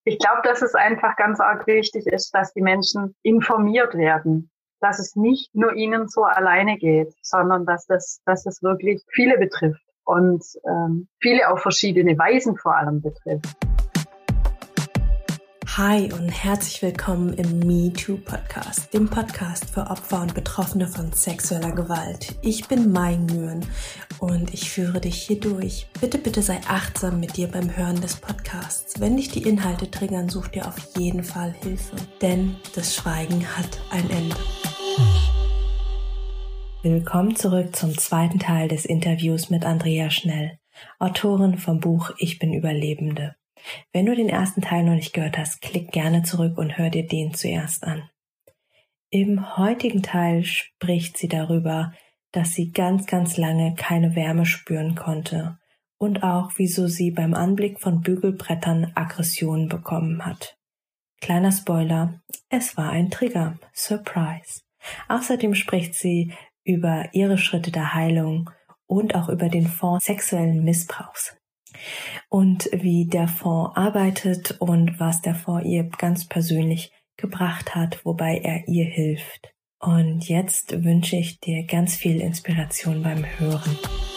Ich glaube, dass es einfach ganz arg wichtig ist, dass die Menschen informiert werden, dass es nicht nur ihnen so alleine geht, sondern dass es wirklich viele betrifft und viele auf verschiedene Weisen vor allem betrifft. Hi und herzlich willkommen im MeToo-Podcast, dem Podcast für Opfer und Betroffene von sexueller Gewalt. Ich bin Mai Nguyen und ich führe dich hier durch. Bitte sei achtsam mit dir beim Hören des Podcasts. Wenn dich die Inhalte triggern, such dir auf jeden Fall Hilfe, denn das Schweigen hat ein Ende. Willkommen zurück zum zweiten Teil des Interviews mit Andrea Schnell, Autorin vom Buch Ich bin Überlebende. Wenn du den ersten Teil noch nicht gehört hast, klick gerne zurück und hör dir den zuerst an. Im heutigen Teil spricht sie darüber, dass sie ganz lange keine Wärme spüren konnte und auch, wieso sie beim Anblick von Bügelbrettern Aggressionen bekommen hat. Kleiner Spoiler, es war ein Trigger. Surprise. Außerdem spricht sie über ihre Schritte der Heilung und auch über den Fonds sexuellen Missbrauchs. Und wie der Fonds arbeitet und was der Fonds ihr ganz persönlich gebracht hat, wobei er ihr hilft. Und jetzt wünsche ich dir ganz viel Inspiration beim Hören.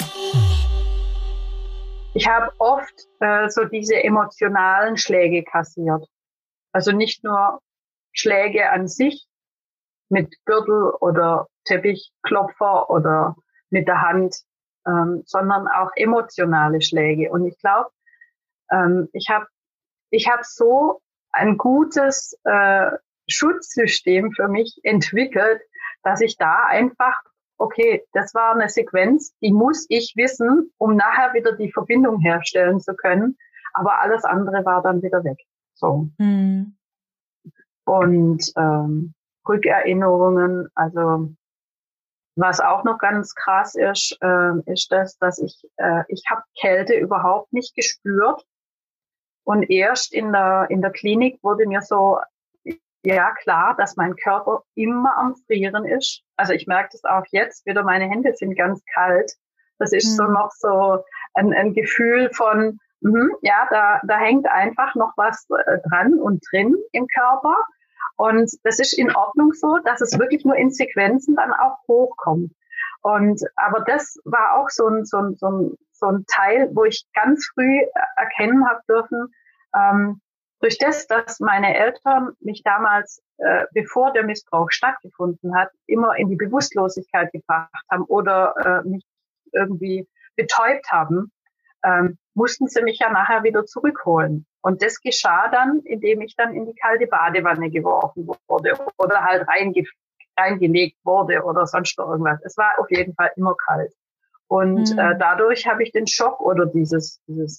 Ich habe oft so diese emotionalen Schläge kassiert. Also nicht nur Schläge an sich mit Gürtel oder Teppichklopfer oder mit der Hand, sondern auch emotionale Schläge. Und ich glaube, ich hab so ein gutes Schutzsystem für mich entwickelt, dass ich da einfach, okay, das war eine Sequenz, die muss ich wissen, um nachher wieder die Verbindung herstellen zu können. Aber alles andere war dann wieder weg. So. Mhm. Und Rückerinnerungen, also was auch noch ganz krass ist, ist das, dass ich habe Kälte überhaupt nicht gespürt. Und erst in der Klinik wurde mir so, ja klar, dass mein Körper immer am Frieren ist. Also ich merke das auch jetzt wieder, meine Hände sind ganz kalt. Das ist so noch so ein Gefühl von, ja, da hängt einfach noch was dran und drin im Körper. Und das ist in Ordnung so, dass es wirklich nur in Sequenzen dann auch hochkommt. Aber das war auch so ein Teil, wo ich ganz früh erkennen habe dürfen, durch das, dass meine Eltern mich damals, bevor der Missbrauch stattgefunden hat, immer in die Bewusstlosigkeit gebracht haben oder mich irgendwie betäubt haben, mussten sie mich ja nachher wieder zurückholen. Und das geschah dann, indem ich dann in die kalte Badewanne geworfen wurde oder halt reingelegt wurde oder sonst irgendwas. Es war auf jeden Fall immer kalt. Und dadurch habe ich den Schock oder dieses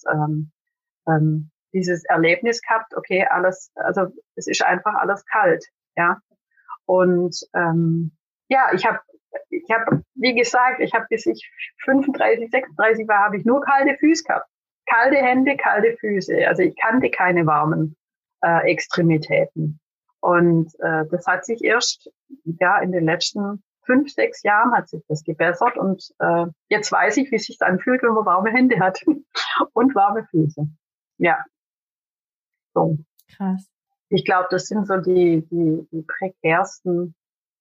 Erlebnis gehabt, okay, alles, also es ist einfach alles kalt, ja. Und ja, ich habe, wie gesagt, bis ich 35, 36 war, habe ich nur kalte Füße gehabt. Kalte Hände, kalte Füße. Also ich kannte keine warmen Extremitäten. Und das hat sich erst ja in den letzten 5, 6 Jahren hat sich das gebessert. Und jetzt weiß ich, wie es sich anfühlt, wenn man warme Hände hat und warme Füße. Ja. So. Krass. Ich glaube, das sind so die prekärsten,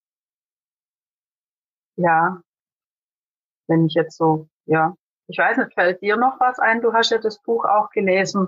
ja, wenn ich jetzt so, ja. Ich weiß nicht, fällt dir noch was ein? Du hast ja das Buch auch gelesen.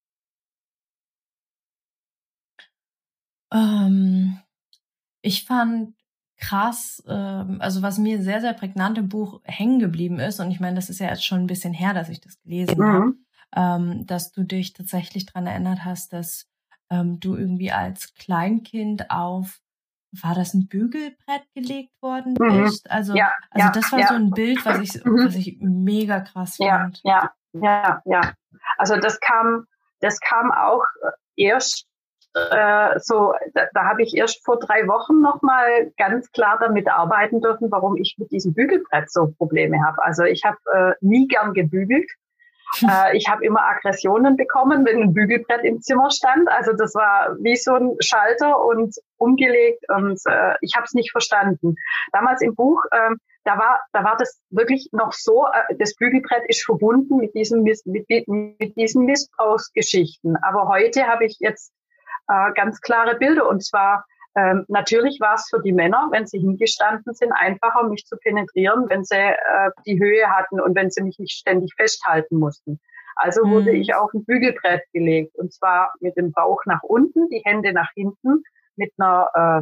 Ich fand krass, also was mir sehr, sehr prägnant im Buch hängen geblieben ist, und ich meine, das ist ja jetzt schon ein bisschen her, dass ich das gelesen habe, dass du dich tatsächlich daran erinnert hast, dass du irgendwie als Kleinkind war das ein Bügelbrett gelegt worden bist? Also, das war so ein Bild, was ich mega krass fand. Ja. Also das kam auch erst so, da habe ich erst vor 3 Wochen nochmal ganz klar damit arbeiten dürfen, warum ich mit diesem Bügelbrett so Probleme habe. Also ich habe nie gern gebügelt. Ich habe immer Aggressionen bekommen, wenn ein Bügelbrett im Zimmer stand. Also das war wie so ein Schalter und umgelegt und ich habe es nicht verstanden. Damals im Buch, da war das wirklich noch so, das Bügelbrett ist verbunden mit diesen Missbrauchsgeschichten. Aber heute habe ich jetzt ganz klare Bilder und zwar natürlich war es für die Männer, wenn sie hingestanden sind, einfacher, mich zu penetrieren, wenn sie die Höhe hatten und wenn sie mich nicht ständig festhalten mussten. Also wurde ich auf ein Bügelbrett gelegt und zwar mit dem Bauch nach unten, die Hände nach hinten mit einer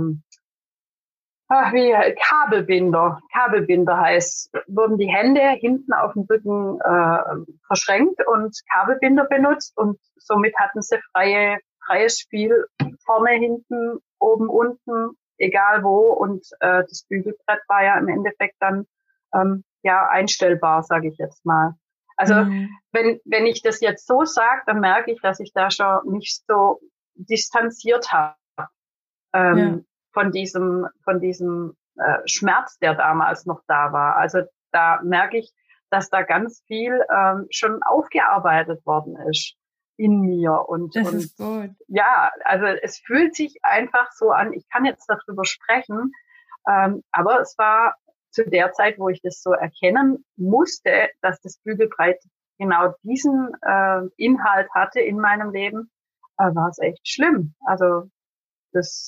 Kabelbinder. Kabelbinder heißt, wurden die Hände hinten auf dem Rücken verschränkt und Kabelbinder benutzt und somit hatten sie freies Spiel vorne, hinten, oben, unten, egal wo. Und das Bügelbrett war ja im Endeffekt dann einstellbar, sage ich jetzt mal. Also wenn ich das jetzt so sage, dann merke ich, dass ich da schon nicht so distanziert habe von diesem Schmerz, der damals noch da war. Also da merke ich, dass da ganz viel schon aufgearbeitet worden ist in mir das ist gut. Ja, also es fühlt sich einfach so an, ich kann jetzt darüber sprechen, aber es war zu der Zeit, wo ich das so erkennen musste, dass das Bügelbrett genau diesen Inhalt hatte in meinem Leben, war es echt schlimm. Also das,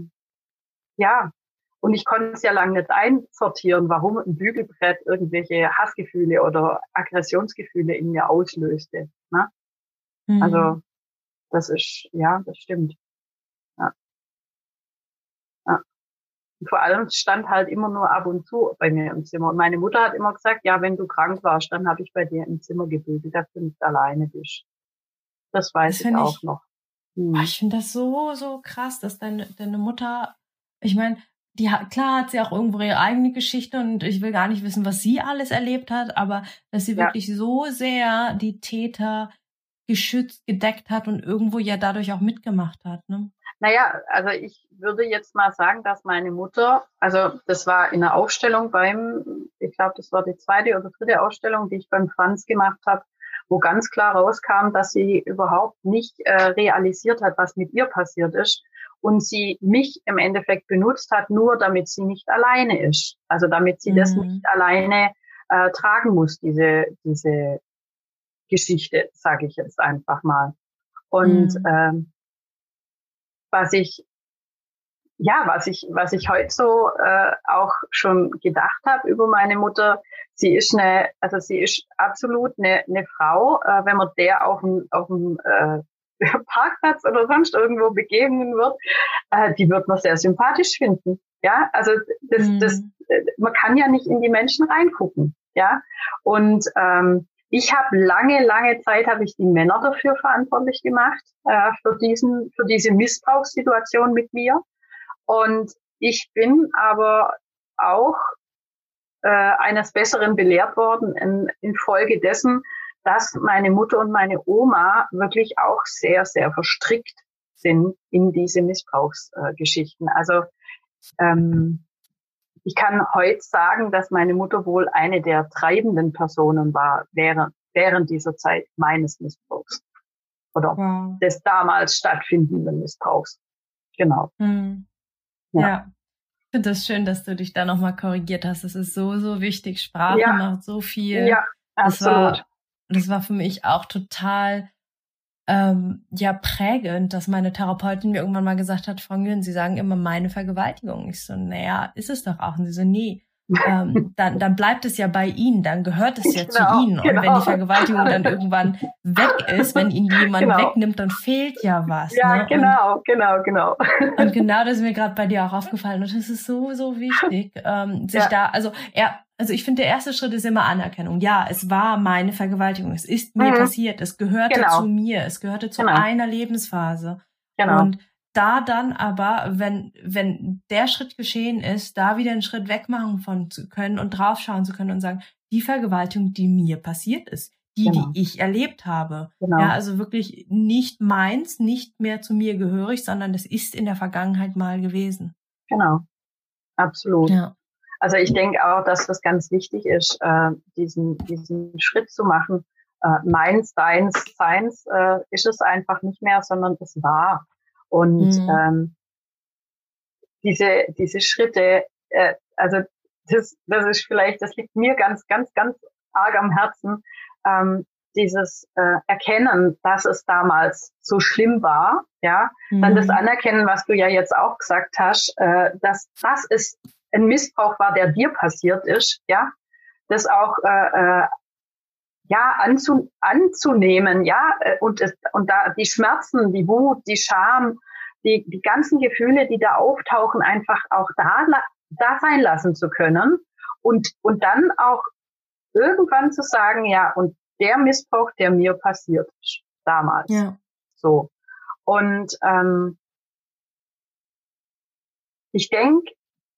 und ich konnte es ja lange nicht einsortieren, warum ein Bügelbrett irgendwelche Hassgefühle oder Aggressionsgefühle in mir auslöste, ne? Also, das stimmt. Ja. Ja. Und vor allem stand halt immer nur ab und zu bei mir im Zimmer. Und meine Mutter hat immer gesagt, ja, wenn du krank warst, dann habe ich bei dir im Zimmer gebügelt, dass du nicht alleine bist. Das weiß ich auch noch. Ich finde das so, so krass, dass deine Mutter, ich meine, klar hat sie auch irgendwo ihre eigene Geschichte und ich will gar nicht wissen, was sie alles erlebt hat, aber dass sie wirklich so sehr die Täter geschützt, gedeckt hat und irgendwo ja dadurch auch mitgemacht hat, ne? Naja, also ich würde jetzt mal sagen, dass meine Mutter, also das war in der Aufstellung ich glaube, das war die 2. oder 3. Ausstellung, die ich beim Franz gemacht habe, wo ganz klar rauskam, dass sie überhaupt nicht realisiert hat, was mit ihr passiert ist und sie mich im Endeffekt benutzt hat, nur damit sie nicht alleine ist. Also damit sie das nicht alleine tragen muss, diese Geschichte, sage ich jetzt einfach mal. Und was ich heute so auch schon gedacht habe über meine Mutter, sie ist absolut eine Frau, wenn man der auf dem Parkplatz oder sonst irgendwo begegnen wird, die wird man sehr sympathisch finden. Ja, also man kann ja nicht in die Menschen reingucken. Ja, und ich habe lange Zeit habe ich die Männer dafür verantwortlich gemacht, für diese Missbrauchssituation mit mir. Und ich bin aber auch eines Besseren belehrt worden infolge dessen, dass meine Mutter und meine Oma wirklich auch sehr, sehr verstrickt sind in diese Missbrauchsgeschichten. Also ich kann heute sagen, dass meine Mutter wohl eine der treibenden Personen war während dieser Zeit meines Missbrauchs oder des damals stattfindenden Missbrauchs. Genau. Ja. Ich finde das schön, dass du dich da nochmal korrigiert hast. Das ist so, so wichtig. Sprache macht so viel. Ja, absolut. Das war für mich auch total prägend, dass meine Therapeutin mir irgendwann mal gesagt hat, Frau Nguyen, Sie sagen immer meine Vergewaltigung. Ich so, naja, ist es doch auch. Und sie so, nee, dann bleibt es ja bei Ihnen, dann gehört es ja zu Ihnen. Und wenn die Vergewaltigung dann irgendwann weg ist, wenn Ihnen jemand wegnimmt, dann fehlt ja was. Ja, ne? Genau. Und genau das ist mir gerade bei dir auch aufgefallen. Und das ist so, so wichtig, ich finde, der erste Schritt ist immer Anerkennung. Ja, es war meine Vergewaltigung. Es ist mir passiert. Es gehörte zu mir. Es gehörte zu einer Lebensphase. Genau. Und da dann aber, wenn der Schritt geschehen ist, da wieder einen Schritt wegmachen von zu können und draufschauen zu können und sagen, die Vergewaltigung, die mir passiert ist, die ich erlebt habe. Genau. Ja, also wirklich nicht meins, nicht mehr zu mir gehörig, sondern das ist in der Vergangenheit mal gewesen. Genau. Absolut. Ja. Also ich denke auch, dass das ganz wichtig ist, diesen Schritt zu machen, meins, deins, seins ist es einfach nicht mehr, sondern es war. Und diese Schritte, also das ist vielleicht, das liegt mir ganz, ganz, ganz arg am Herzen, dieses Erkennen, dass es damals so schlimm war, ja, dann das Anerkennen, was du ja jetzt auch gesagt hast, dass das ist ein Missbrauch war, der dir passiert ist, ja, das auch ja anzunehmen, ja, und da die Schmerzen, die Wut, die Scham, die ganzen Gefühle, die da auftauchen, einfach auch da sein lassen zu können und dann auch irgendwann zu sagen, ja, und der Missbrauch, der mir passiert ist damals, Ja. so. Und ich denke,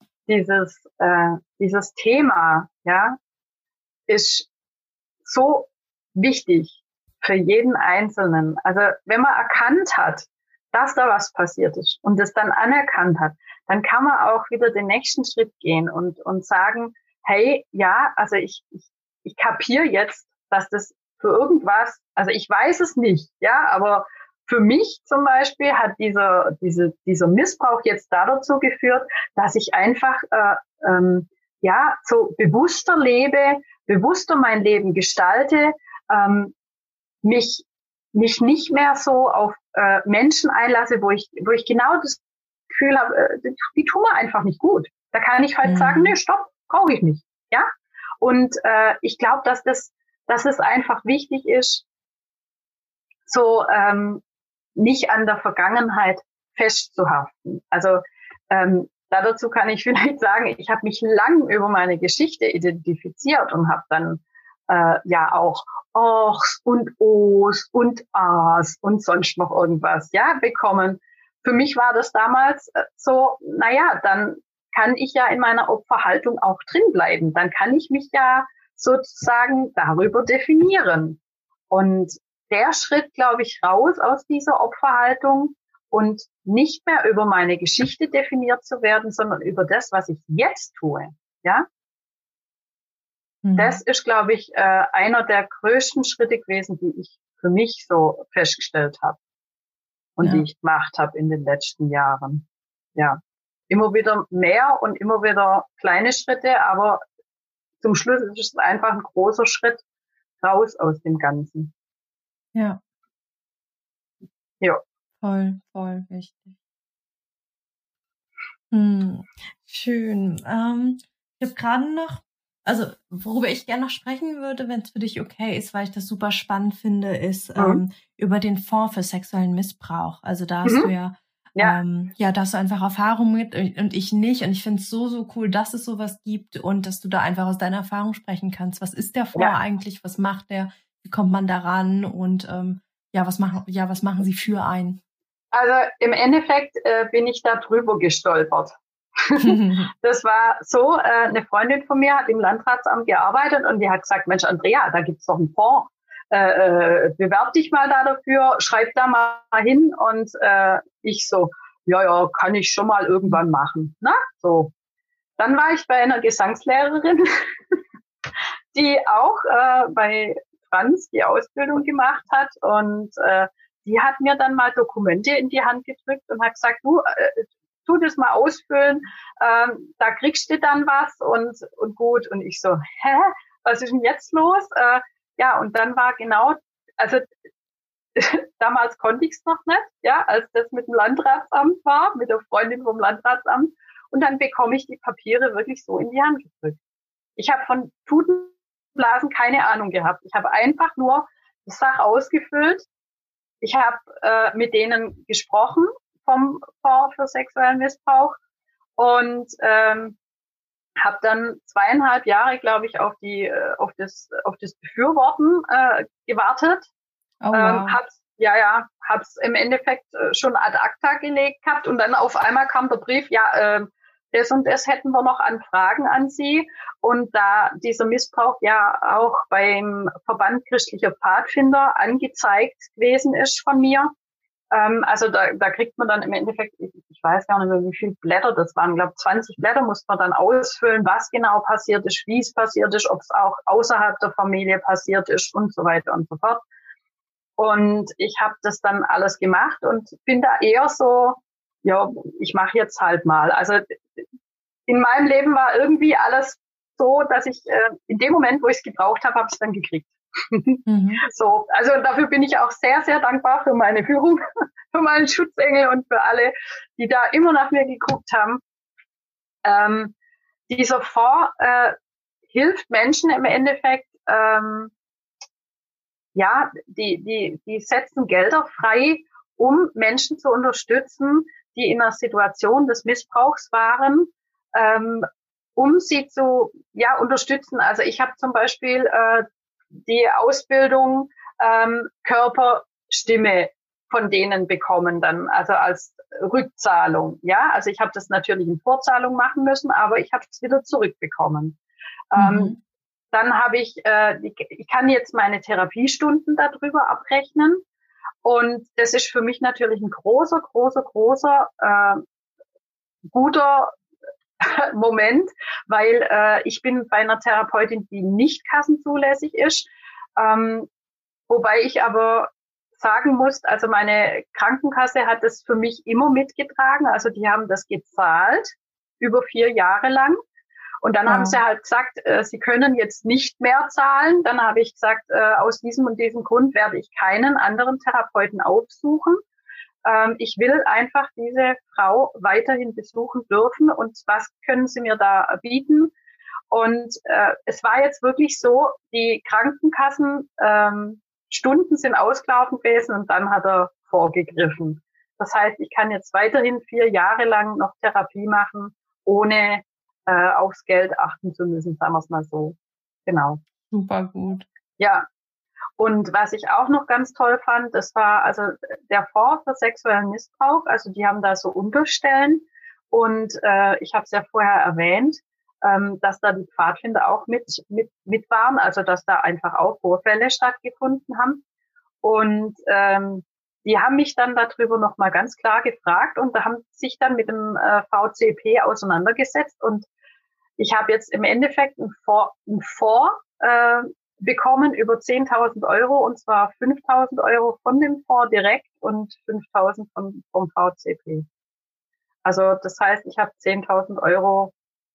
dieses Thema, ja, ist so wichtig für jeden Einzelnen. Also wenn man erkannt hat, dass da was passiert ist und es dann anerkannt hat, dann kann man auch wieder den nächsten Schritt gehen und sagen, hey, ja, also ich kapiere jetzt, dass das für irgendwas, also ich weiß es nicht, ja, aber für mich zum Beispiel hat dieser Missbrauch jetzt dazu geführt, dass ich einfach ja so bewusster lebe, bewusster mein Leben gestalte, mich nicht mehr so auf Menschen einlasse, wo ich genau das Gefühl habe, die tun mir einfach nicht gut. Da kann ich halt sagen, nee, stopp, brauche ich nicht, ja. Und ich glaube, dass es einfach wichtig ist, so nicht an der Vergangenheit festzuhaften. Also dazu kann ich vielleicht sagen, ich habe mich lang über meine Geschichte identifiziert und habe dann ja auch Ochs und Os und As und sonst noch irgendwas ja bekommen. Für mich war das damals so, naja, dann kann ich ja in meiner Opferhaltung auch drin bleiben. Dann kann ich mich ja sozusagen darüber definieren. Und der Schritt, glaube ich, raus aus dieser Opferhaltung und nicht mehr über meine Geschichte definiert zu werden, sondern über das, was ich jetzt tue. Ja, das ist, glaube ich, einer der größten Schritte gewesen, die ich für mich so festgestellt habe und die ich gemacht habe in den letzten Jahren. Ja, immer wieder mehr und immer wieder kleine Schritte, aber zum Schluss ist es einfach ein großer Schritt raus aus dem Ganzen. Ja. Ja. Voll, voll wichtig. Schön. Ich habe gerade noch, also worüber ich gerne noch sprechen würde, wenn es für dich okay ist, weil ich das super spannend finde, ist über den Fonds für sexuellen Missbrauch. Also da hast du ja, da hast du einfach Erfahrung mit und ich nicht. Und ich finde es so, so cool, dass es sowas gibt und dass du da einfach aus deiner Erfahrung sprechen kannst. Was ist der Fonds eigentlich? Was macht der? Wie kommt man daran? Und was machen sie für einen? Also im Endeffekt bin ich da drüber gestolpert. Das war so, eine Freundin von mir hat im Landratsamt gearbeitet und die hat gesagt, Mensch Andrea, da gibt's doch einen Fonds, bewerb dich mal da dafür, schreib da mal hin und ich so, ja, kann ich schon mal irgendwann machen. Na, so. Dann war ich bei einer Gesangslehrerin, die auch bei Franz die Ausbildung gemacht hat und die hat mir dann mal Dokumente in die Hand gedrückt und hat gesagt, du, tu das mal ausfüllen, da kriegst du dann was und gut. Und ich so, was ist denn jetzt los? Ja, und dann war genau, also damals konnte ich es noch nicht, ja, als das mit dem Landratsamt war, mit der Freundin vom Landratsamt. Und dann bekomme ich die Papiere wirklich so in die Hand gedrückt. Ich habe von Tutenblasen keine Ahnung gehabt. Ich habe einfach nur die Sache ausgefüllt. Ich habe mit denen gesprochen vom Fonds für sexuellen Missbrauch und habe dann 2,5 Jahre, glaube ich, auf das Befürworten gewartet. Oh, wow. Hab's im Endeffekt schon ad acta gelegt gehabt und dann auf einmal kam der Brief, das und das hätten wir noch an Fragen an Sie. Und da dieser Missbrauch ja auch beim Verband christlicher Pfadfinder angezeigt gewesen ist von mir, Also da kriegt man dann im Endeffekt, ich weiß gar nicht mehr, wie viele Blätter das waren, ich glaube 20 Blätter musste man dann ausfüllen, was genau passiert ist, wie es passiert ist, ob es auch außerhalb der Familie passiert ist und so weiter und so fort. Und ich habe das dann alles gemacht und bin da eher so, ja, ich mache jetzt halt mal. Also in meinem Leben war irgendwie alles so, dass ich in dem Moment, wo ich es gebraucht habe, habe ich es dann gekriegt. So, also dafür bin ich auch sehr, sehr dankbar für meine Führung, für meinen Schutzengel und für alle, die da immer nach mir geguckt haben. Dieser Fonds hilft Menschen im Endeffekt, ja, die setzen Gelder frei, um Menschen zu unterstützen, die in einer Situation des Missbrauchs waren, um sie zu unterstützen. Also ich habe zum Beispiel die Ausbildung Körper, Stimme von denen bekommen dann, also als Rückzahlung. Ja, also ich habe das natürlich in Vorzahlung machen müssen, aber ich habe es wieder zurückbekommen. Dann habe ich kann jetzt meine Therapiestunden darüber abrechnen. Und das ist für mich natürlich ein großer, guter Moment, weil ich bin bei einer Therapeutin, die nicht kassenzulässig ist, wobei ich aber sagen muss, also meine Krankenkasse hat das für mich immer mitgetragen, also die haben das gezahlt über 4 Jahre lang und dann haben sie halt gesagt, sie können jetzt nicht mehr zahlen, dann habe ich gesagt, aus diesem und diesem Grund werde ich keinen anderen Therapeuten aufsuchen. Ich will einfach diese Frau weiterhin besuchen dürfen und was können Sie mir da bieten? Und es war jetzt wirklich so, die Krankenkassen Stunden sind ausgelaufen gewesen und dann hat er vorgegriffen. Das heißt, ich kann jetzt weiterhin 4 Jahre lang noch Therapie machen, ohne aufs Geld achten zu müssen, sagen wir es mal so. Genau. Super gut. Ja. Und was ich auch noch ganz toll fand, das war also der Fonds für sexuellen Missbrauch. Also die haben da so Unterstellen. Und ich habe es ja vorher erwähnt, dass da die Pfadfinder auch mit waren. Also dass da einfach auch Vorfälle stattgefunden haben. Und die haben mich dann darüber nochmal ganz klar gefragt und da haben sich dann mit dem VCP auseinandergesetzt. Und ich habe jetzt im Endeffekt einen Fonds bekommen über 10.000 Euro und zwar 5.000 Euro von dem Fonds direkt und 5.000 vom VCP. Also das heißt, ich habe 10.000 Euro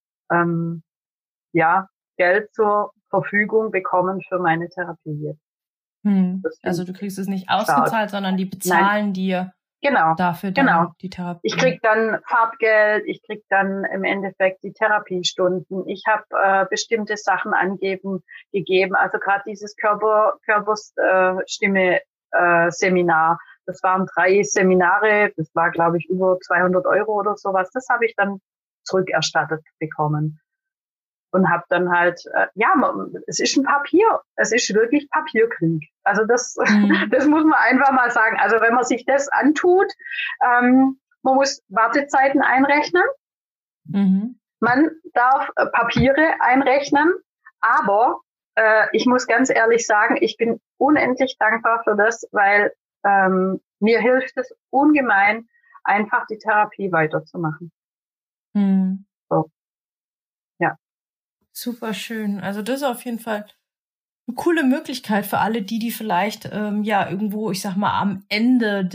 Geld zur Verfügung bekommen für meine Therapie jetzt. Also du kriegst es nicht ausgezahlt, sondern die bezahlen dir dafür dann die Therapie. Ich krieg dann Fahrtgeld, ich krieg dann im Endeffekt die Therapiestunden. Ich habe bestimmte Sachen gegeben. Also gerade dieses Körperstimme Seminar. Das waren 3 Seminare. Das war, glaube ich, über 200 Euro oder sowas. Das habe ich dann zurückerstattet bekommen. Und habe dann halt, es ist wirklich Papierkrieg. Also das muss man einfach mal sagen. Also wenn man sich das antut, man muss Wartezeiten einrechnen, man darf Papiere einrechnen, aber ich muss ganz ehrlich sagen, ich bin unendlich dankbar für das, weil mir hilft es ungemein, einfach die Therapie weiterzumachen. So. Ja. Super schön. Also das ist auf jeden Fall eine coole Möglichkeit für alle, die vielleicht irgendwo, ich sag mal, am Ende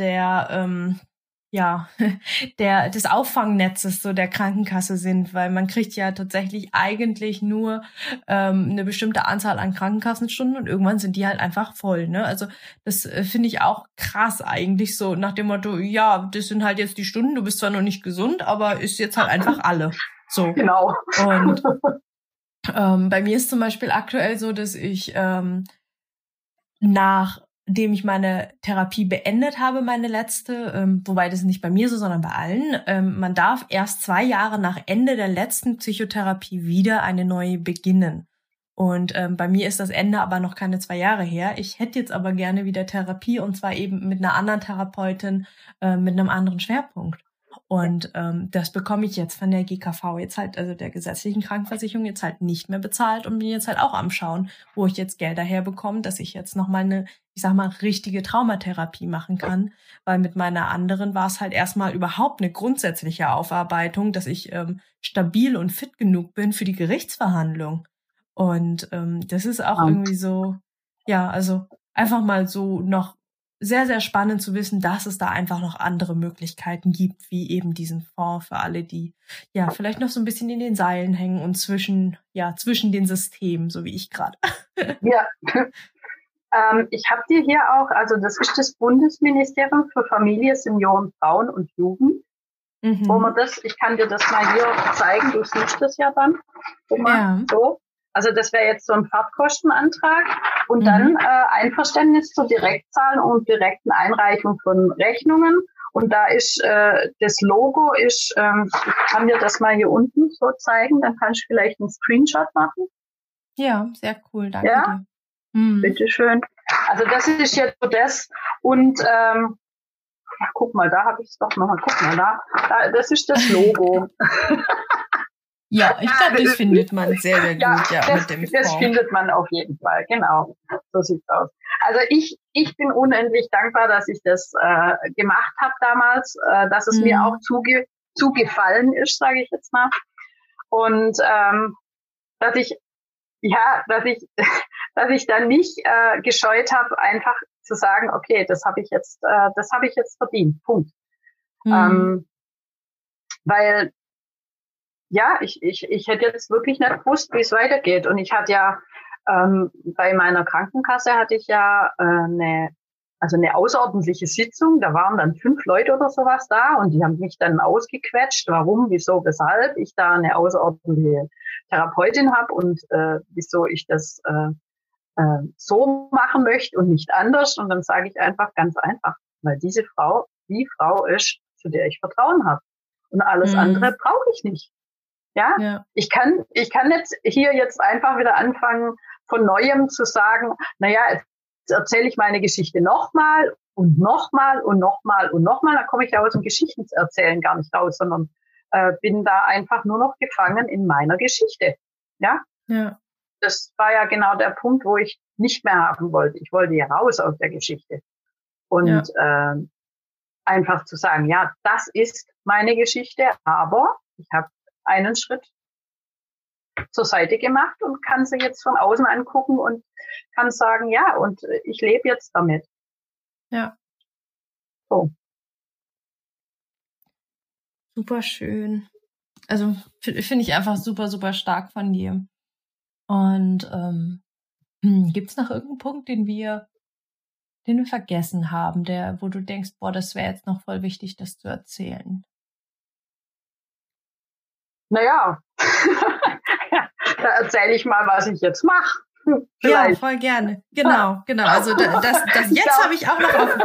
des Auffangnetzes so der Krankenkasse sind, weil man kriegt ja tatsächlich eigentlich nur eine bestimmte Anzahl an Krankenkassenstunden und irgendwann sind die halt einfach voll, ne? Also das finde ich auch krass eigentlich so nach dem Motto, ja, das sind halt jetzt die Stunden, du bist zwar noch nicht gesund, aber ist jetzt halt einfach alle. So. Genau. Und bei mir ist zum Beispiel aktuell so, dass ich nachdem ich meine Therapie beendet habe, meine letzte, wobei das nicht bei mir so, sondern bei allen, man darf erst 2 Jahre nach Ende der letzten Psychotherapie wieder eine neue beginnen. Und bei mir ist das Ende aber noch keine 2 Jahre her. Ich hätte jetzt aber gerne wieder Therapie und zwar eben mit einer anderen Therapeutin, mit einem anderen Schwerpunkt. Und das bekomme ich jetzt von der GKV jetzt halt, also der gesetzlichen Krankenversicherung, jetzt halt nicht mehr bezahlt und bin jetzt halt auch am Schauen, wo ich jetzt Gelder herbekomme, dass ich jetzt nochmal eine, ich sag mal, richtige Traumatherapie machen kann. Weil mit meiner anderen war es halt erstmal überhaupt eine grundsätzliche Aufarbeitung, dass ich stabil und fit genug bin für die Gerichtsverhandlung. Und das ist auch irgendwie so, ja, also einfach mal so noch sehr, sehr spannend zu wissen, dass es da einfach noch andere Möglichkeiten gibt, wie eben diesen Fonds für alle, die ja vielleicht noch so ein bisschen in den Seilen hängen und zwischen den Systemen, so wie ich gerade. Ja, ich habe dir hier auch, also das ist das Bundesministerium für Familie, Senioren, Frauen und Jugend. Wo man das, ich kann dir das mal hier zeigen, du siehst das ja dann. So. Also das wäre jetzt so ein Fahrtkostenantrag und dann Einverständnis zur Direktzahlen und direkten Einreichung von Rechnungen. Und da ist das Logo ist, ich kann dir das mal hier unten so zeigen, dann kannst du vielleicht einen Screenshot machen. Ja, sehr cool, danke dir. Bitteschön. Also das ist jetzt so das und guck mal, da habe ich es doch noch mal. Guck mal, da, das ist das Logo. Ja, ich glaube, das findet man sehr, sehr gut, mit dem Fonds. Das findet man auf jeden Fall, genau. So sieht's aus. Also ich bin unendlich dankbar, dass ich das gemacht habe damals, dass es mir auch zugefallen ist, sage ich jetzt mal. Und dass ich dann nicht gescheut habe, einfach zu sagen, okay, das habe ich jetzt verdient. Punkt. Weil ja, ich hätte jetzt wirklich nicht gewusst, wie es weitergeht. Und ich hatte ja bei meiner Krankenkasse hatte ich ja eine außerordentliche Sitzung. Da waren dann 5 Leute oder sowas da und die haben mich dann ausgequetscht, warum, wieso, weshalb ich da eine außerordentliche Therapeutin habe und wieso ich das so machen möchte und nicht anders. Und dann sage ich einfach ganz einfach, weil diese Frau die Frau ist, zu der ich Vertrauen habe. Und alles andere brauche ich nicht. Ja? Ich kann jetzt hier jetzt einfach wieder anfangen, von Neuem zu sagen, naja, jetzt erzähle ich meine Geschichte nochmal und nochmal und nochmal und nochmal. Da komme ich ja aus dem Geschichtenerzählen gar nicht raus, sondern bin da einfach nur noch gefangen in meiner Geschichte. Ja? Ja. Das war ja genau der Punkt, wo ich nicht mehr haben wollte. Ich wollte ja raus aus der Geschichte. Und einfach zu sagen, ja, das ist meine Geschichte, aber ich habe einen Schritt zur Seite gemacht und kann sie jetzt von außen angucken und kann sagen, ja, und ich lebe jetzt damit. Ja. So. Super schön. Also finde ich einfach super, super stark von dir. Und gibt's noch irgendeinen Punkt, den wir vergessen haben, wo du denkst, boah, das wäre jetzt noch voll wichtig, das zu erzählen? Naja, da erzähle ich mal, was ich jetzt mache. Ja, voll gerne. Genau. Also das jetzt habe ich auch noch auf.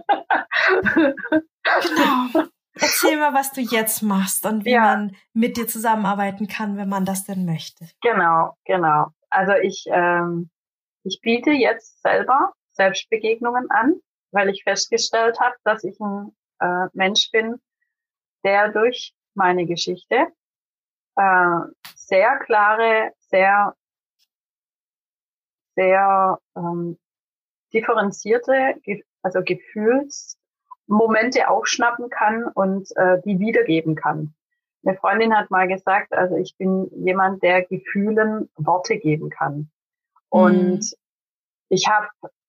Genau. Erzähl mal, was du jetzt machst und wie man mit dir zusammenarbeiten kann, wenn man das denn möchte. Genau. Also ich biete jetzt selber Selbstbegegnungen an, weil ich festgestellt habe, dass ich ein Mensch bin, der durch meine Geschichte sehr klare, sehr differenzierte, also Gefühlsmomente aufschnappen kann und die wiedergeben kann. Eine Freundin hat mal gesagt, also ich bin jemand, der Gefühlen Worte geben kann. Und ich habe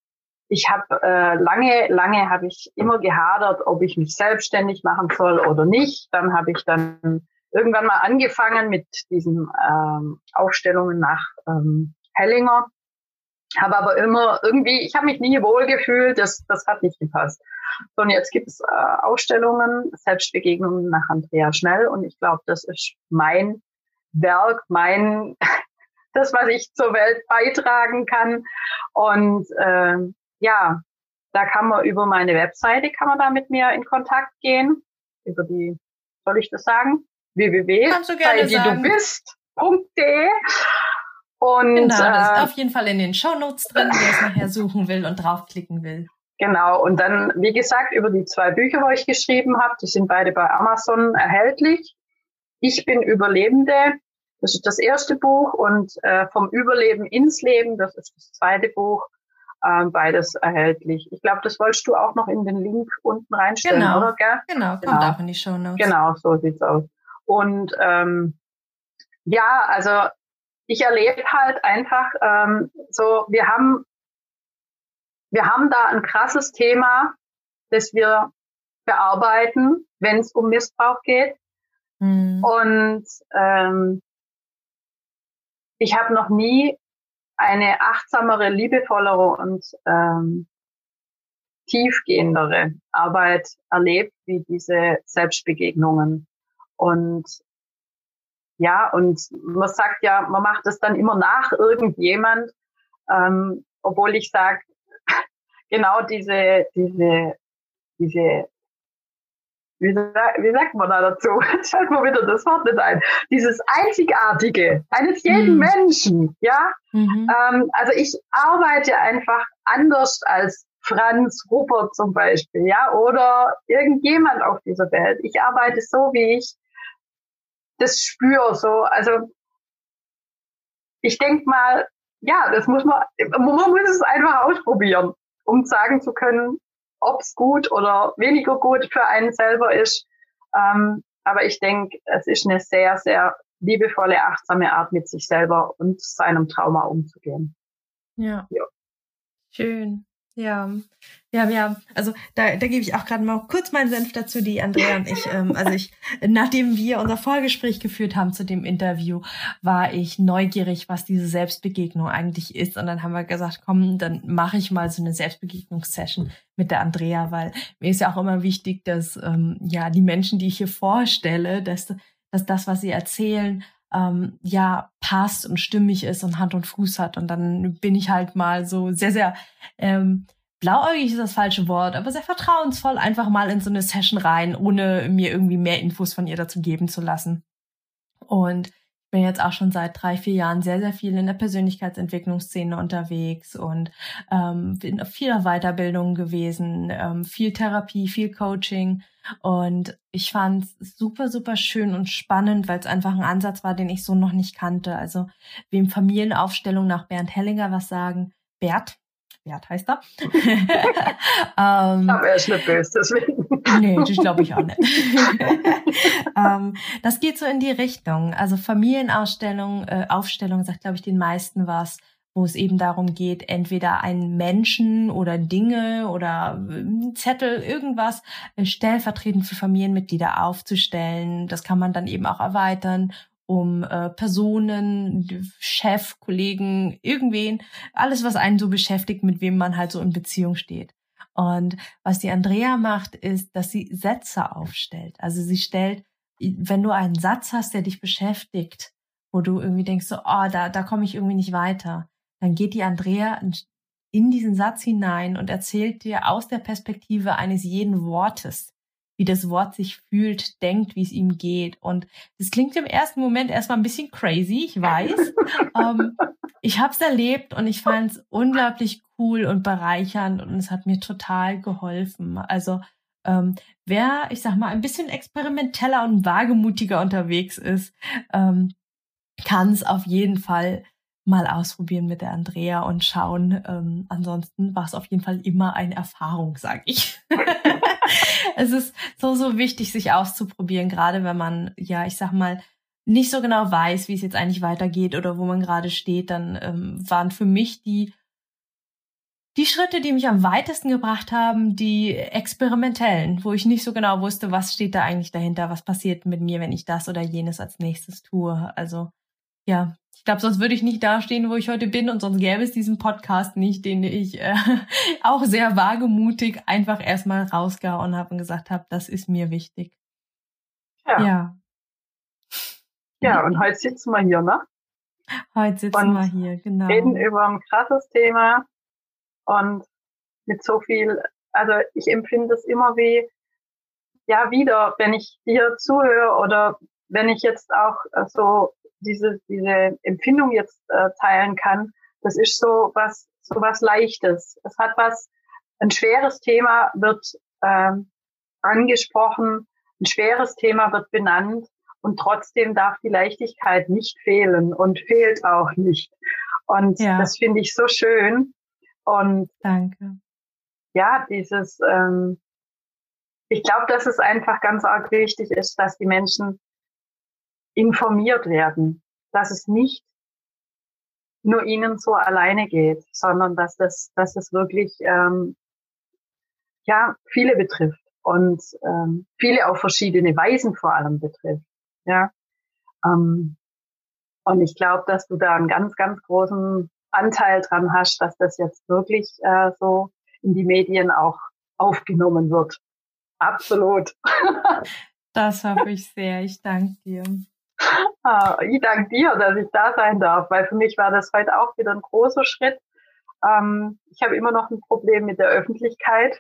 lange habe ich immer gehadert, ob ich mich selbstständig machen soll oder nicht. Dann habe ich dann irgendwann mal angefangen mit diesen Aufstellungen nach Hellinger. Habe aber immer ich habe mich nie wohl gefühlt, das hat nicht gepasst. So, und jetzt gibt es Ausstellungen, Selbstbegegnungen nach Andrea Schnell und ich glaube, das ist mein Werk, das, was ich zur Welt beitragen kann. Und da kann man über meine Webseite, kann man da mit mir in Kontakt gehen. Über die, soll ich das sagen? www.seidwiedubist.de. Und genau, das ist auf jeden Fall in den Shownotes drin, wer es nachher suchen will und draufklicken will. Genau, und dann, wie gesagt, über die 2 Bücher, die ich geschrieben habe, die sind beide bei Amazon erhältlich. Ich bin Überlebende, das ist das erste Buch, und vom Überleben ins Leben, das ist das zweite Buch, beides erhältlich. Ich glaube, das wolltest du auch noch in den Link unten reinstellen, Genau, oder? Gell? genau, kommt auch in die Shownotes. Genau, so sieht's aus. Und ja, also ich erlebe halt einfach so, wir haben da ein krasses Thema, das wir bearbeiten, wenn es um Missbrauch geht. Und ich habe noch nie eine achtsamere, liebevollere und tiefgehendere Arbeit erlebt, wie diese Selbstbegegnungen. Und ja, und man sagt ja, man macht es dann immer nach irgendjemand, obwohl ich sage, genau diese, wie sagt man da dazu? Jetzt fällt mir wieder das Wort nicht ein. Dieses Einzigartige eines jeden Menschen, ja. Also ich arbeite einfach anders als Franz Rupert zum Beispiel, ja, oder irgendjemand auf dieser Welt. Ich arbeite so, wie ich das spüre, so. Also ich denke mal, ja, das muss man muss es einfach ausprobieren, um sagen zu können, ob es gut oder weniger gut für einen selber ist. Aber ich denke, es ist eine sehr, sehr liebevolle, achtsame Art, mit sich selber und seinem Trauma umzugehen. Ja. Schön. Ja, also da gebe ich auch gerade mal kurz meinen Senf dazu, die Andrea und ich, nachdem wir unser Vorgespräch geführt haben zu dem Interview, war ich neugierig, was diese Selbstbegegnung eigentlich ist, und dann haben wir gesagt, komm, dann mache ich mal so eine Selbstbegegnungssession mit der Andrea, weil mir ist ja auch immer wichtig, dass die Menschen, die ich hier vorstelle, dass das, was sie erzählen, passt und stimmig ist und Hand und Fuß hat. Und dann bin ich halt mal so sehr, sehr blauäugig ist das falsche Wort, aber sehr vertrauensvoll einfach mal in so eine Session rein, ohne mir irgendwie mehr Infos von ihr dazu geben zu lassen. Und ich bin jetzt auch schon seit 3-4 Jahren sehr, sehr viel in der Persönlichkeitsentwicklungsszene unterwegs und bin auf vieler Weiterbildung gewesen, viel Therapie, viel Coaching. Und ich fand es super, super schön und spannend, weil es einfach ein Ansatz war, den ich so noch nicht kannte. Also wem Familienaufstellung nach Bernd Hellinger was sagen, Bert heißt er. Aber er ist nicht böse, deswegen. Nee, das glaube ich auch nicht. Das geht so in die Richtung. Also Familienaufstellung sagt, glaube ich, den meisten was, wo es eben darum geht, entweder einen Menschen oder Dinge oder Zettel, irgendwas stellvertretend für Familienmitglieder aufzustellen. Das kann man dann eben auch erweitern um Personen, Chef, Kollegen, irgendwen, alles, was einen so beschäftigt, mit wem man halt so in Beziehung steht. Und was die Andrea macht, ist, dass sie Sätze aufstellt. Also sie stellt, wenn du einen Satz hast, der dich beschäftigt, wo du irgendwie denkst, so, da komme ich irgendwie nicht weiter, dann geht die Andrea in diesen Satz hinein und erzählt dir aus der Perspektive eines jeden Wortes, wie das Wort sich fühlt, denkt, wie es ihm geht. Und das klingt im ersten Moment erstmal ein bisschen crazy, ich weiß. Ich habe es erlebt und ich fand es unglaublich cool und bereichernd und es hat mir total geholfen. Also wer, ich sag mal, ein bisschen experimenteller und wagemutiger unterwegs ist, kann es auf jeden Fall mal ausprobieren mit der Andrea und schauen. Ansonsten war es auf jeden Fall immer eine Erfahrung, sag ich. Es ist so, so wichtig, sich auszuprobieren, gerade wenn man, ja, ich sag mal, nicht so genau weiß, wie es jetzt eigentlich weitergeht oder wo man gerade steht. Dann waren für mich die Schritte, die mich am weitesten gebracht haben, die experimentellen, wo ich nicht so genau wusste, was steht da eigentlich dahinter, was passiert mit mir, wenn ich das oder jenes als nächstes tue. Also ja, ich glaube, sonst würde ich nicht dastehen, wo ich heute bin, und sonst gäbe es diesen Podcast nicht, den ich auch sehr wagemutig einfach erstmal rausgehauen habe und gesagt habe, das ist mir wichtig. Ja, und heute sitzen wir hier, ne? Heute sitzen wir hier, genau. Reden über ein krasses Thema und mit so viel, also ich empfinde es immer wie, ja, wieder, wenn ich dir zuhöre oder wenn ich jetzt auch so diese Empfindung jetzt teilen kann, das ist so was Leichtes. Es hat was ein schweres Thema wird angesprochen, ein schweres Thema wird benannt und trotzdem darf die Leichtigkeit nicht fehlen und fehlt auch nicht. Und das finde ich so schön. Und danke. Ja, ich glaube, dass es einfach ganz arg wichtig ist, dass die Menschen informiert werden, dass es nicht nur ihnen so alleine geht, sondern dass das wirklich viele betrifft und viele auf verschiedene Weisen vor allem betrifft. Ja, und ich glaube, dass du da einen ganz, ganz großen Anteil dran hast, dass das jetzt wirklich so in die Medien auch aufgenommen wird. Absolut. Das hoffe ich sehr. Ich danke dir. Ich danke dir, dass ich da sein darf, weil für mich war das heute auch wieder ein großer Schritt. Ich habe immer noch ein Problem mit der Öffentlichkeit.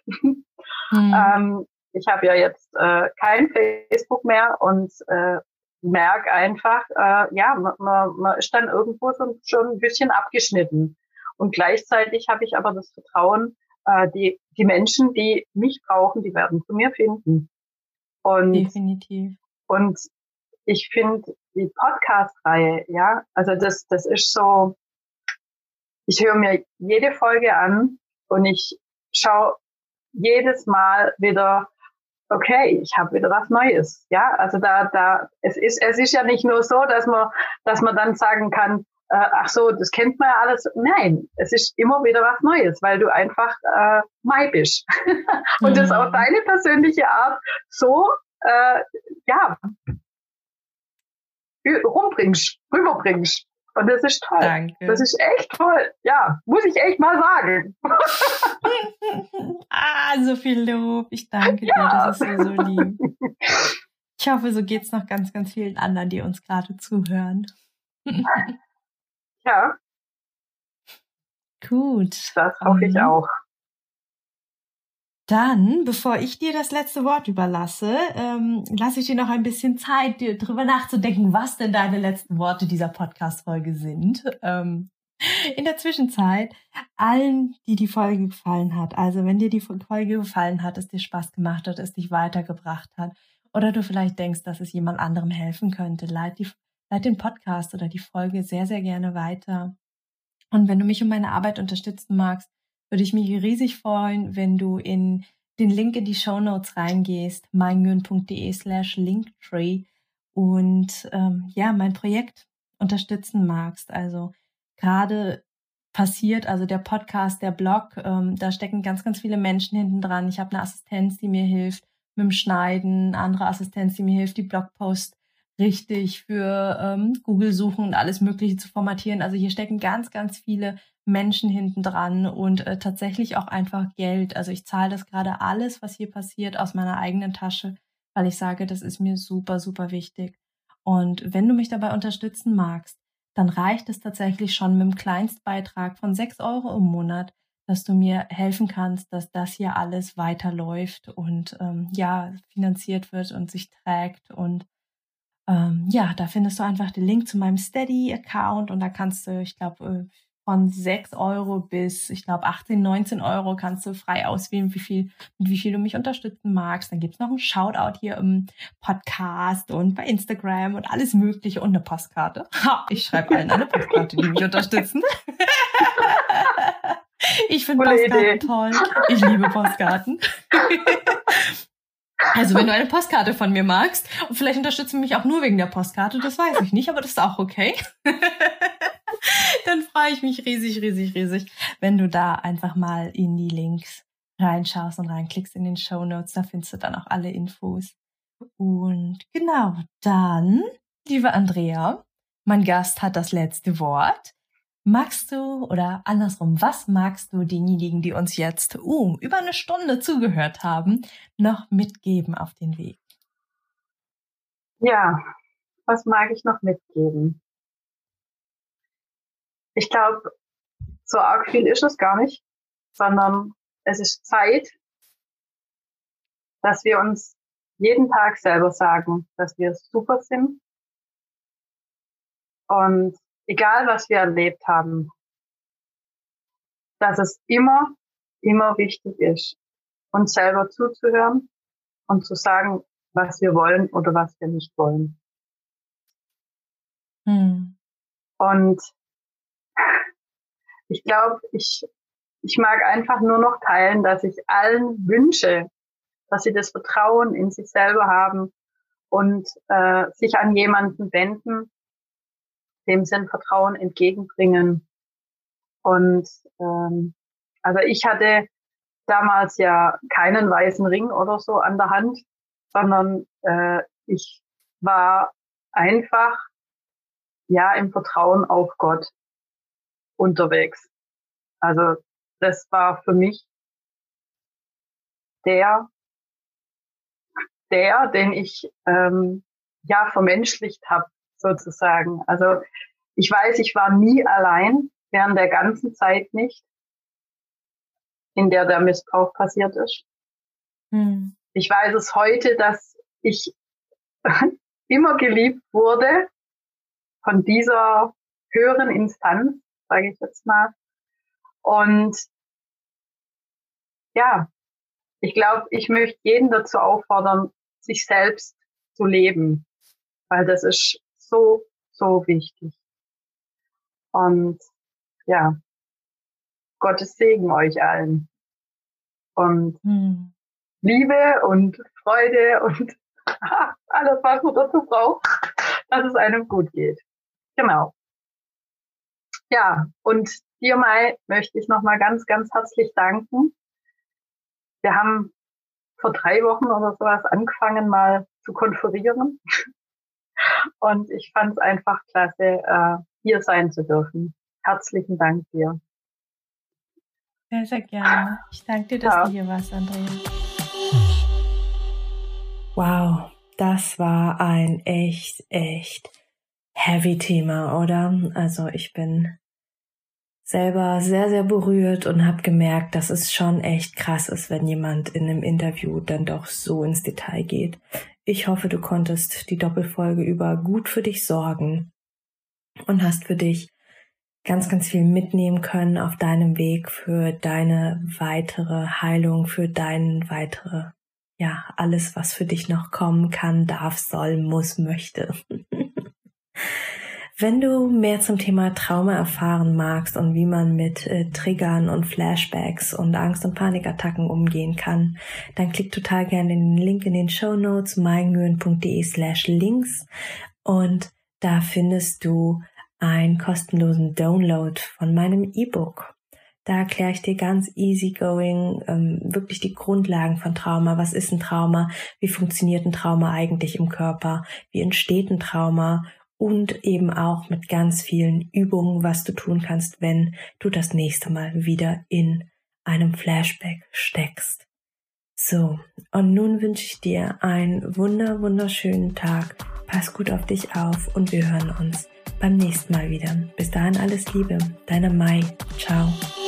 Ich habe ja jetzt kein Facebook mehr und merke einfach, man ist dann irgendwo schon ein bisschen abgeschnitten. Und gleichzeitig habe ich aber das Vertrauen, die Menschen, die mich brauchen, die werden zu mir finden. Und, definitiv. Und ich finde die Podcast-Reihe, ja, also das ist so, ich höre mir jede Folge an und ich schaue jedes Mal wieder, okay, ich habe wieder was Neues, ja, also es ist ja nicht nur so, dass man dann sagen kann, ach so, das kennt man ja alles. Nein, es ist immer wieder was Neues, weil du einfach Mai bist und das auf deine persönliche Art so rüberbringst. Und das ist toll. Danke. Das ist echt toll. Ja, muss ich echt mal sagen. So viel Lob. Ich danke dir. Das ist so lieb. Ich hoffe, so geht's noch ganz, ganz vielen anderen, die uns gerade zuhören. Ja. Gut. Das hoffe ich auch. Dann, bevor ich dir das letzte Wort überlasse, lasse ich dir noch ein bisschen Zeit, dir drüber nachzudenken, was denn deine letzten Worte dieser Podcast-Folge sind. In der Zwischenzeit, allen, die Folge gefallen hat, also wenn dir die Folge gefallen hat, es dir Spaß gemacht hat, es dich weitergebracht hat, oder du vielleicht denkst, dass es jemand anderem helfen könnte, leit den Podcast oder die Folge sehr, sehr gerne weiter. Und wenn du mich und meine Arbeit unterstützen magst, würde ich mich riesig freuen, wenn du in den Link in die Shownotes reingehst, meinmyön.de/linktree und mein Projekt unterstützen magst. Also gerade passiert, also der Podcast, der Blog, da stecken ganz, ganz viele Menschen hinten dran. Ich habe eine Assistenz, die mir hilft mit dem Schneiden, andere Assistenz, die mir hilft, die Blogposts richtig für Google suchen und alles Mögliche zu formatieren. Also hier stecken ganz, ganz viele Menschen hinten dran und tatsächlich auch einfach Geld. Also ich zahle das gerade alles, was hier passiert, aus meiner eigenen Tasche, weil ich sage, das ist mir super, super wichtig. Und wenn du mich dabei unterstützen magst, dann reicht es tatsächlich schon mit dem Kleinstbeitrag von 6 € im Monat, dass du mir helfen kannst, dass das hier alles weiterläuft und finanziert wird und sich trägt. Und da findest du einfach den Link zu meinem Steady-Account und da kannst du, ich glaube, von 6 € bis, ich glaube, 18, 19 € kannst du frei auswählen, mit wie viel du mich unterstützen magst. Dann gibt's noch einen Shoutout hier im Podcast und bei Instagram und alles Mögliche und eine Postkarte. Ich schreibe allen eine Postkarte, die mich unterstützen. Ich finde Postkarten toll. Ich liebe Postkarten. Also wenn du eine Postkarte von mir magst, und vielleicht unterstützen mich auch nur wegen der Postkarte, das weiß ich nicht, aber das ist auch okay. Dann freue ich mich riesig, riesig, riesig, wenn du da einfach mal in die Links reinschaust und reinklickst in den Shownotes. Da findest du dann auch alle Infos. Und genau, dann, liebe Andrea, mein Gast hat das letzte Wort. Magst du, oder andersrum, was magst du denjenigen, die uns jetzt über eine Stunde zugehört haben, noch mitgeben auf den Weg? Ja, was mag ich noch mitgeben? Ich glaube, so arg viel ist es gar nicht, sondern es ist Zeit, dass wir uns jeden Tag selber sagen, dass wir super sind. Und egal, was wir erlebt haben, dass es immer immer wichtig ist, uns selber zuzuhören und zu sagen, was wir wollen oder was wir nicht wollen. Und ich glaube, ich mag einfach nur noch teilen, dass ich allen wünsche, dass sie das Vertrauen in sich selber haben und sich an jemanden wenden, dem sie ein Vertrauen entgegenbringen. Und also ich hatte damals ja keinen weißen Ring oder so an der Hand, sondern ich war einfach ja im Vertrauen auf Gott unterwegs. Also das war für mich der, den ich ja vermenschlicht habe sozusagen. Also ich weiß, ich war nie allein, während der ganzen Zeit nicht, in der Missbrauch passiert ist. Ich weiß es heute, dass ich immer geliebt wurde von dieser höheren Instanz, sage ich jetzt mal. Und ja, ich glaube, ich möchte jeden dazu auffordern, sich selbst zu leben, weil das ist so, so wichtig. Und ja, Gottes Segen euch allen. Und Liebe und Freude und alles, was man dazu braucht, dass es einem gut geht. Genau. Ja, und dir, Mai, möchte ich nochmal ganz, ganz herzlich danken. Wir haben vor 3 Wochen oder sowas angefangen, mal zu konferieren. Und ich fand es einfach klasse, hier sein zu dürfen. Herzlichen Dank dir. Sehr, sehr gerne. Ich danke dir, dass du hier warst, Andrea. Wow, das war ein echt heavy Thema, oder? Also ich bin selber sehr, sehr berührt und habe gemerkt, dass es schon echt krass ist, wenn jemand in einem Interview dann doch so ins Detail geht. Ich hoffe, du konntest die Doppelfolge über gut für dich sorgen und hast für dich ganz, ganz viel mitnehmen können auf deinem Weg für deine weitere Heilung, für dein weitere, ja, alles, was für dich noch kommen kann, darf, soll, muss, möchte. Wenn du mehr zum Thema Trauma erfahren magst und wie man mit Triggern und Flashbacks und Angst- und Panikattacken umgehen kann, dann klick total gerne in den Link in den Shownotes meinguyen.de/links und da findest du einen kostenlosen Download von meinem E-Book. Da erkläre ich dir ganz easygoing wirklich die Grundlagen von Trauma. Was ist ein Trauma? Wie funktioniert ein Trauma eigentlich im Körper? Wie entsteht ein Trauma? Und eben auch mit ganz vielen Übungen, was du tun kannst, wenn du das nächste Mal wieder in einem Flashback steckst. So, und nun wünsche ich dir einen wunderschönen Tag. Pass gut auf dich auf und wir hören uns beim nächsten Mal wieder. Bis dahin alles Liebe, deine Mai. Ciao.